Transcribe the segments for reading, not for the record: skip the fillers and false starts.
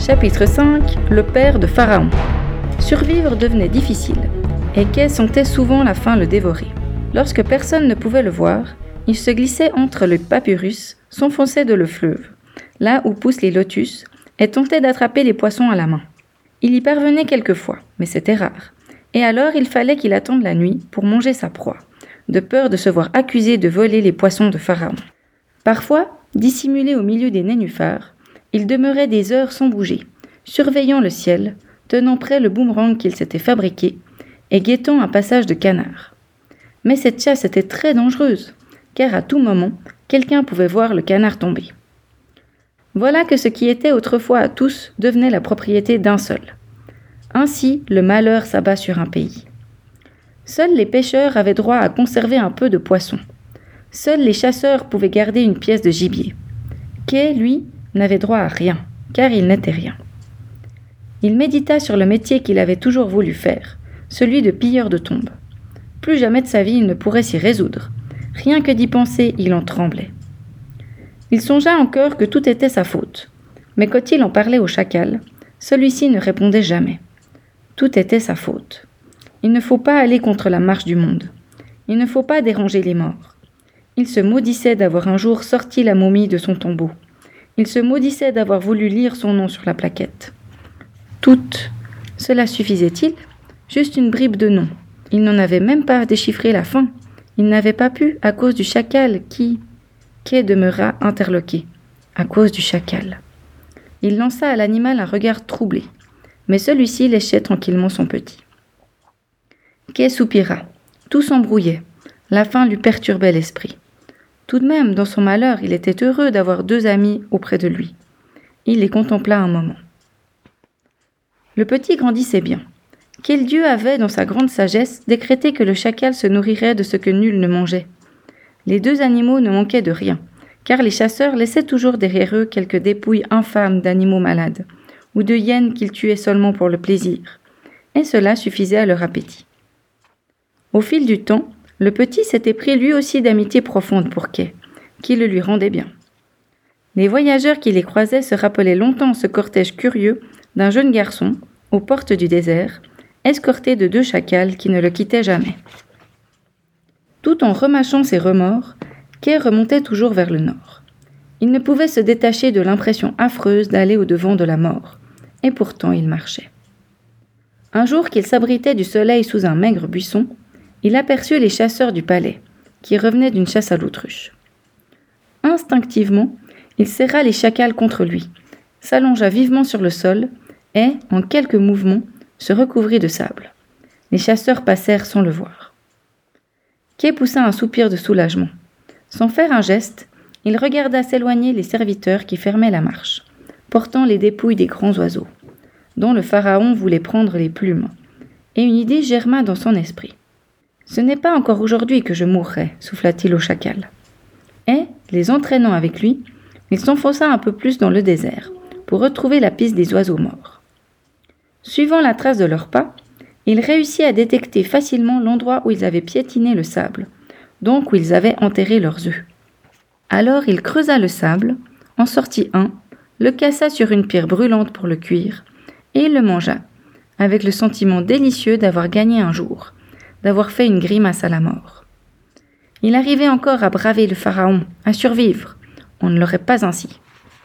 Chapitre 5. Le père de Pharaon. Survivre devenait difficile, et Kay sentait souvent la faim le dévorer. Lorsque personne ne pouvait le voir, il se glissait entre le papyrus, s'enfonçait dans le fleuve, là où poussent les lotus, et tentait d'attraper les poissons à la main. Il y parvenait quelquefois, mais c'était rare, et alors il fallait qu'il attende la nuit pour manger sa proie, de peur de se voir accusé de voler les poissons de Pharaon. Parfois, dissimulé au milieu des nénuphars, il demeurait des heures sans bouger, surveillant le ciel, tenant prêt le boomerang qu'il s'était fabriqué et guettant un passage de canard. Mais cette chasse était très dangereuse, car à tout moment, quelqu'un pouvait voir le canard tomber. Voilà que ce qui était autrefois à tous devenait la propriété d'un seul. Ainsi, le malheur s'abat sur un pays. Seuls les pêcheurs avaient droit à conserver un peu de poisson. Seuls les chasseurs pouvaient garder une pièce de gibier. Kay, lui, n'avait droit à rien, car il n'était rien. Il médita sur le métier qu'il avait toujours voulu faire, celui de pilleur de tombes. Plus jamais de sa vie il ne pourrait s'y résoudre. Rien que d'y penser, il en tremblait. Il songea encore que tout était sa faute, mais quand il en parlait au chacal, celui-ci ne répondait jamais. Tout était sa faute. Il ne faut pas aller contre la marche du monde. Il ne faut pas déranger les morts. Il se maudissait d'avoir un jour sorti la momie de son tombeau. Il se maudissait d'avoir voulu lire son nom sur la plaquette. Cela suffisait-il ? Juste une bribe de nom. Il n'en avait même pas déchiffré la fin. Il n'avait pas pu, à cause du chacal Kay demeura interloqué. À cause du chacal. Il lança à l'animal un regard troublé, mais celui-ci léchait tranquillement son petit. Kay soupira. Tout s'embrouillait. La faim lui perturbait l'esprit. Tout de même, dans son malheur, il était heureux d'avoir 2 amis auprès de lui. Il les contempla un moment. Le petit grandissait bien. Quel dieu avait, dans sa grande sagesse, décrété que le chacal se nourrirait de ce que nul ne mangeait ? Les 2 animaux ne manquaient de rien, car les chasseurs laissaient toujours derrière eux quelques dépouilles infâmes d'animaux malades, ou de hyènes qu'ils tuaient seulement pour le plaisir, et cela suffisait à leur appétit. Au fil du temps, le petit s'était pris lui aussi d'amitié profonde pour Kay, qui le lui rendait bien. Les voyageurs qui les croisaient se rappelaient longtemps ce cortège curieux d'un jeune garçon, aux portes du désert, escorté de 2 chacals qui ne le quittaient jamais. Tout en remâchant ses remords, Kay remontait toujours vers le nord. Il ne pouvait se détacher de l'impression affreuse d'aller au-devant de la mort, et pourtant il marchait. Un jour qu'il s'abritait du soleil sous un maigre buisson, il aperçut les chasseurs du palais, qui revenaient d'une chasse à l'autruche. Instinctivement, il serra les chacals contre lui, s'allongea vivement sur le sol et, en quelques mouvements, se recouvrit de sable. Les chasseurs passèrent sans le voir. Kay poussa un soupir de soulagement. Sans faire un geste, il regarda s'éloigner les serviteurs qui fermaient la marche, portant les dépouilles des grands oiseaux, dont le pharaon voulait prendre les plumes, et une idée germa dans son esprit. « Ce n'est pas encore aujourd'hui que je mourrai, souffla-t-il au chacal. » Et, les entraînant avec lui, il s'enfonça un peu plus dans le désert, pour retrouver la piste des oiseaux morts. Suivant la trace de leurs pas, il réussit à détecter facilement l'endroit où ils avaient piétiné le sable, donc où ils avaient enterré leurs œufs. Alors il creusa le sable, en sortit un, le cassa sur une pierre brûlante pour le cuire, et il le mangea, avec le sentiment délicieux d'avoir gagné un jour, d'avoir fait une grimace à la mort. Il arrivait encore à braver le pharaon, à survivre. On ne l'aurait pas ainsi.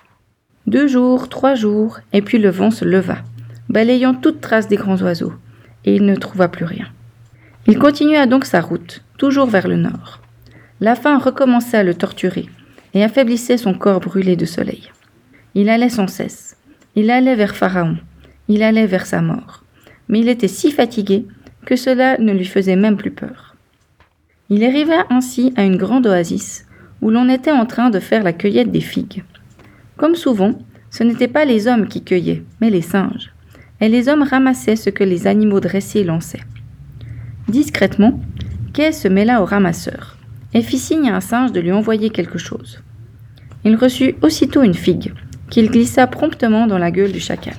2 jours, 3 jours, et puis le vent se leva, balayant toute trace des grands oiseaux, et il ne trouva plus rien. Il continua donc sa route, toujours vers le nord. La faim recommençait à le torturer, et affaiblissait son corps brûlé de soleil. Il allait sans cesse. Il allait vers Pharaon. Il allait vers sa mort. Mais il était si fatigué que cela ne lui faisait même plus peur. Il arriva ainsi à une grande oasis, où l'on était en train de faire la cueillette des figues. Comme souvent, ce n'étaient pas les hommes qui cueillaient, mais les singes, et les hommes ramassaient ce que les animaux dressés lançaient. Discrètement, Kay se mêla aux ramasseurs, et fit signe à un singe de lui envoyer quelque chose. Il reçut aussitôt une figue, qu'il glissa promptement dans la gueule du chacal.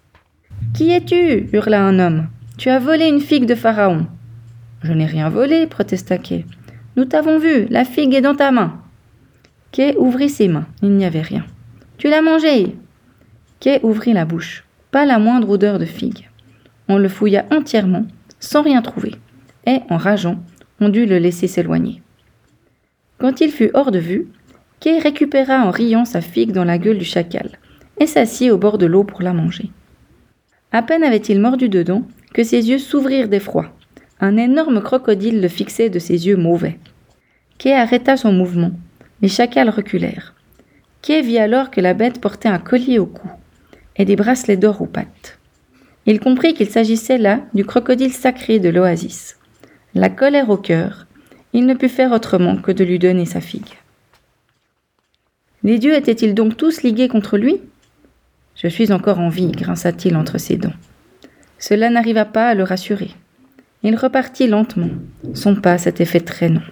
« Qui es-tu » hurla un homme. « Tu as volé une figue de Pharaon. »« Je n'ai rien volé, » protesta Kay. « Nous t'avons vu, la figue est dans ta main. » Kay ouvrit ses mains, il n'y avait rien. « Tu l'as mangée » Quai ouvrit la bouche. Pas la moindre odeur de figue. On le fouilla entièrement, sans rien trouver, et, en rageant, on dut le laisser s'éloigner. Quand il fut hors de vue, Quai récupéra en riant sa figue dans la gueule du chacal, et s'assit au bord de l'eau pour la manger. À peine avait-il mordu dedans que ses yeux s'ouvrirent d'effroi. Un énorme crocodile le fixait de ses yeux mauvais. Quai arrêta son mouvement. Les chacals reculèrent. Quai vit alors que la bête portait un collier au cou et des bracelets d'or aux pattes. Il comprit qu'il s'agissait là du crocodile sacré de l'oasis. La colère au cœur, il ne put faire autrement que de lui donner sa figue. Les dieux étaient-ils donc tous ligués contre lui ? Je suis encore en vie, grinça-t-il entre ses dents. Cela n'arriva pas à le rassurer. Il repartit lentement. Son pas s'était fait traînant.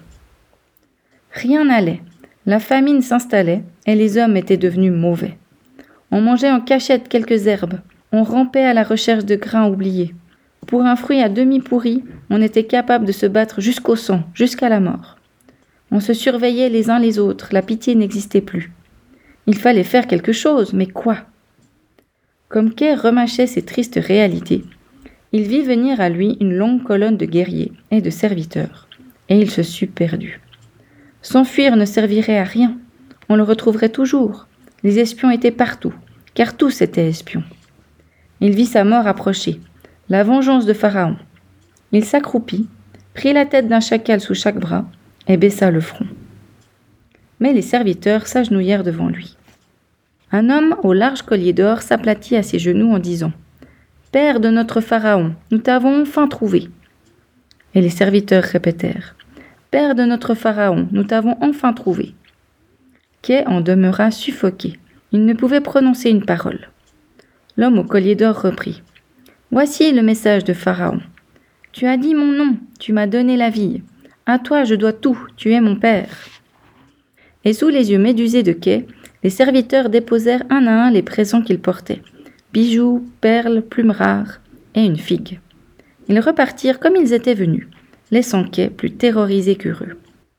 Rien n'allait. La famine s'installait et les hommes étaient devenus mauvais. On mangeait en cachette quelques herbes. On rampait à la recherche de grains oubliés. Pour un fruit à demi pourri, on était capable de se battre jusqu'au sang, jusqu'à la mort. On se surveillait les uns les autres, la pitié n'existait plus. Il fallait faire quelque chose, mais quoi ? Comme Quai remâchait ces tristes réalités, il vit venir à lui une longue colonne de guerriers et de serviteurs, et il se sut perdu. S'enfuir ne servirait à rien, on le retrouverait toujours. Les espions étaient partout, car tous étaient espions. Il vit sa mort approcher, la vengeance de Pharaon. Il s'accroupit, prit la tête d'un chacal sous chaque bras et baissa le front. Mais les serviteurs s'agenouillèrent devant lui. Un homme au large collier d'or s'aplatit à ses genoux en disant « Père de notre Pharaon, nous t'avons enfin trouvé !» Et les serviteurs répétèrent « Père de notre Pharaon, nous t'avons enfin trouvé !» Quai en demeura suffoqué. Il ne pouvait prononcer une parole. L'homme au collier d'or reprit « Voici le message de Pharaon. Tu as dit mon nom, tu m'as donné la vie. À toi je dois tout, tu es mon père. » Et sous les yeux médusés de Quai, les serviteurs déposèrent un à un les présents qu'ils portaient. Bijoux, perles, plumes rares et une figue. Ils repartirent comme ils étaient venus, laissant Quai plus terrorisé qu'heureux.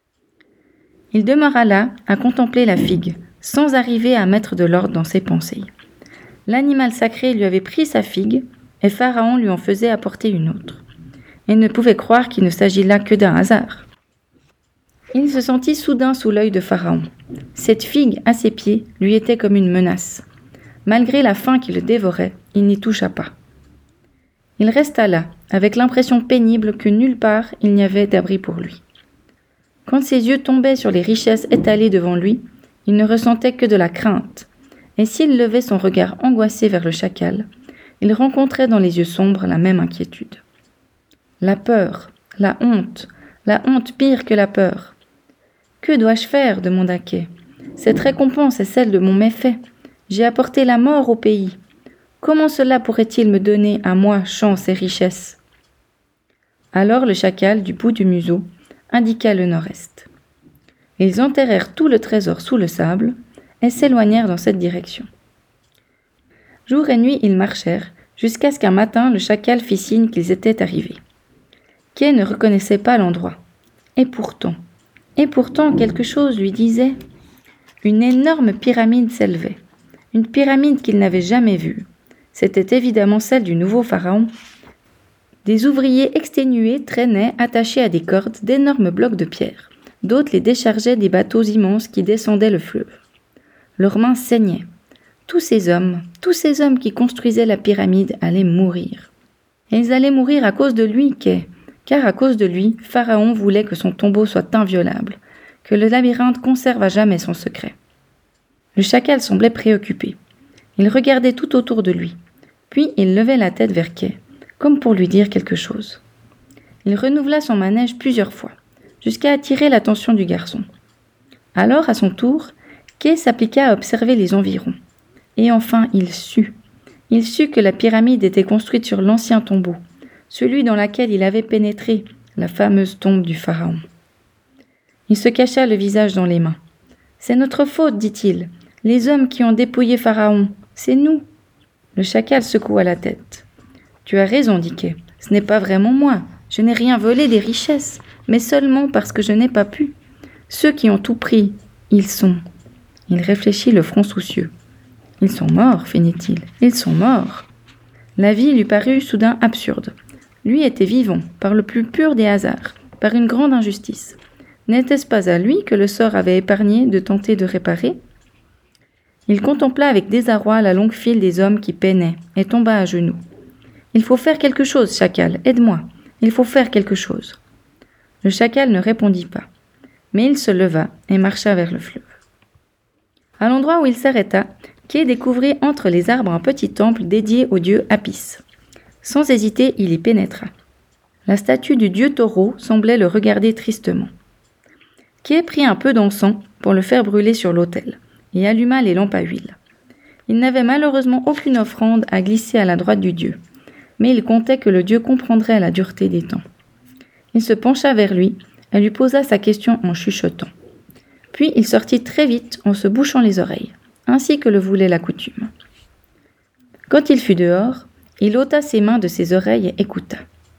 Il demeura là à contempler la figue, sans arriver à mettre de l'ordre dans ses pensées. L'animal sacré lui avait pris sa figue, et Pharaon lui en faisait apporter une autre. Il ne pouvait croire qu'il ne s'agit là que d'un hasard. Il se sentit soudain sous l'œil de Pharaon. Cette figue, à ses pieds, lui était comme une menace. Malgré la faim qui le dévorait, il n'y toucha pas. Il resta là, avec l'impression pénible que nulle part il n'y avait d'abri pour lui. Quand ses yeux tombaient sur les richesses étalées devant lui, il ne ressentait que de la crainte, et s'il levait son regard angoissé vers le chacal, il rencontrait dans les yeux sombres la même inquiétude. La peur, la honte pire que la peur. « Que dois-je faire ?» demanda Quai. « Cette récompense est celle de mon méfait. J'ai apporté la mort au pays. Comment cela pourrait-il me donner à moi chance et richesse ?» Alors le chacal, du bout du museau, indiqua le nord-est. Ils enterrèrent tout le trésor sous le sable et s'éloignèrent dans cette direction. Jour et nuit ils marchèrent, jusqu'à ce qu'un matin le chacal fit signe qu'ils étaient arrivés. Quai ne reconnaissait pas l'endroit. Et pourtant quelque chose lui disait. Une énorme pyramide s'élevait. Une pyramide qu'il n'avait jamais vue. C'était évidemment celle du nouveau pharaon. Des ouvriers exténués traînaient, attachés à des cordes, d'énormes blocs de pierre. D'autres les déchargeaient des bateaux immenses qui descendaient le fleuve. Leurs mains saignaient. Tous ces hommes qui construisaient la pyramide allaient mourir. Et ils allaient mourir à cause de lui, Quai, car à cause de lui, Pharaon voulait que son tombeau soit inviolable, que le labyrinthe conserve à jamais son secret. Le chacal semblait préoccupé. Il regardait tout autour de lui, puis il levait la tête vers Quai, comme pour lui dire quelque chose. Il renouvela son manège plusieurs fois, jusqu'à attirer l'attention du garçon. Alors, à son tour, Quai s'appliqua à observer les environs. Et enfin, il sut que la pyramide était construite sur l'ancien tombeau, celui dans lequel il avait pénétré, la fameuse tombe du pharaon. Il se cacha le visage dans les mains. « C'est notre faute, dit-il. Les hommes qui ont dépouillé Pharaon, c'est nous. » Le chacal secoua la tête. « Tu as raison, dit Quai. Ce n'est pas vraiment moi. Je n'ai rien volé des richesses, mais seulement parce que je n'ai pas pu. Ceux qui ont tout pris, ils sont. » Il réfléchit le front soucieux. « Ils sont morts, feignit-il. Ils sont morts. La vie lui parut soudain absurde. Lui était vivant, par le plus pur des hasards, par une grande injustice. N'était-ce pas à lui que le sort avait épargné de tenter de réparer ? Il contempla avec désarroi la longue file des hommes qui peinaient, et tomba à genoux. « Il faut faire quelque chose, chacal, aide-moi. Il faut faire quelque chose. » Le chacal ne répondit pas, mais il se leva et marcha vers le fleuve. À l'endroit où il s'arrêta, Kay découvrit entre les arbres un petit temple dédié au dieu Apis. Sans hésiter, il y pénétra. La statue du dieu taureau semblait le regarder tristement. Kay prit un peu d'encens pour le faire brûler sur l'autel et alluma les lampes à huile. Il n'avait malheureusement aucune offrande à glisser à la droite du dieu, mais il comptait que le dieu comprendrait la dureté des temps. Il se pencha vers lui et lui posa sa question en chuchotant. Puis il sortit très vite en se bouchant les oreilles, ainsi que le voulait la coutume. Quand il fut dehors, il ôta ses mains de ses oreilles et écouta.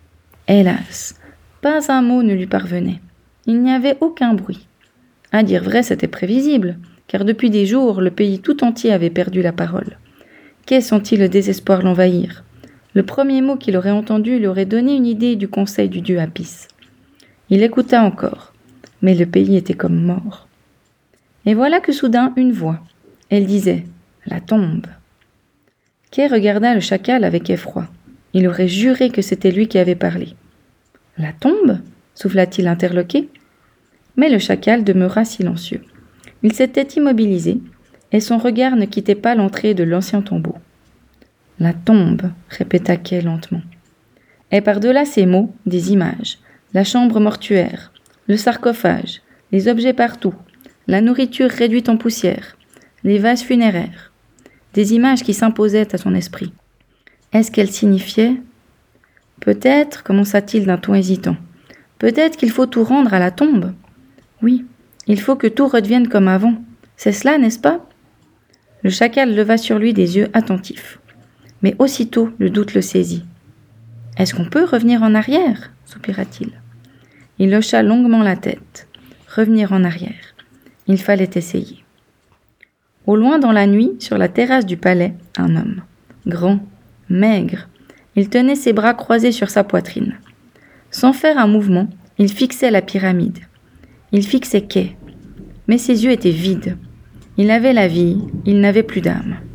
Hélas, pas un mot ne lui parvenait. Il n'y avait aucun bruit. À dire vrai, c'était prévisible, car depuis des jours, le pays tout entier avait perdu la parole. Kay sentit le désespoir l'envahir. Le premier mot qu'il aurait entendu lui aurait donné une idée du conseil du dieu Apis. Il écouta encore, mais le pays était comme mort. Et voilà que soudain une voix. Elle disait « La tombe ». Kay regarda le chacal avec effroi. Il aurait juré que c'était lui qui avait parlé. « La tombe » souffla-t-il interloqué. Mais le chacal demeura silencieux. Il s'était immobilisé, et son regard ne quittait pas l'entrée de l'ancien tombeau. « La tombe » répéta Kay lentement. Et par-delà ces mots, des images. La chambre mortuaire, le sarcophage, les objets partout, la nourriture réduite en poussière, les vases funéraires. Des images qui s'imposaient à son esprit. Est-ce qu'elles signifiaient ? Peut-être, commença-t-il d'un ton hésitant, peut-être qu'il faut tout rendre à la tombe. Oui, il faut que tout redevienne comme avant. C'est cela, n'est-ce pas ? Le chacal leva sur lui des yeux attentifs. Mais aussitôt, le doute le saisit. « Est-ce qu'on peut revenir en arrière ?» soupira-t-il. Il hocha longuement la tête. Revenir en arrière. Il fallait essayer. Au loin dans la nuit, sur la terrasse du palais, un homme. Grand, maigre. Il tenait ses bras croisés sur sa poitrine. Sans faire un mouvement, il fixait la pyramide. Il fixait Kay. Mais ses yeux étaient vides. Il avait la vie, il n'avait plus d'âme.